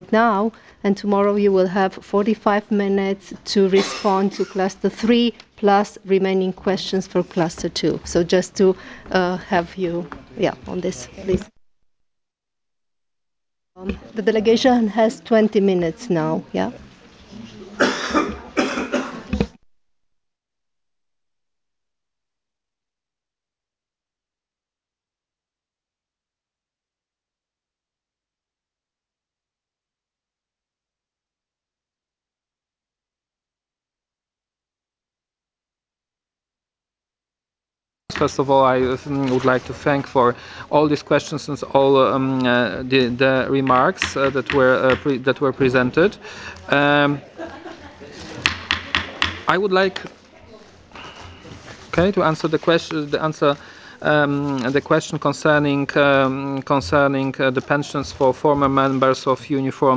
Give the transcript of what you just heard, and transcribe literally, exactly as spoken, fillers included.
now, and tomorrow you will have forty-five minutes to respond to cluster three plus remaining questions for cluster two. So just to uh, have you, yeah, on this, please. Um, the delegation has twenty minutes now, yeah. First of all, I would like to thank for all these questions and all um, uh, the, the remarks uh, that were uh, pre that were presented. Um, I would like, okay, to answer the question. The answer. Um, the question concerning um, concerning uh, the pensions for former members of uniform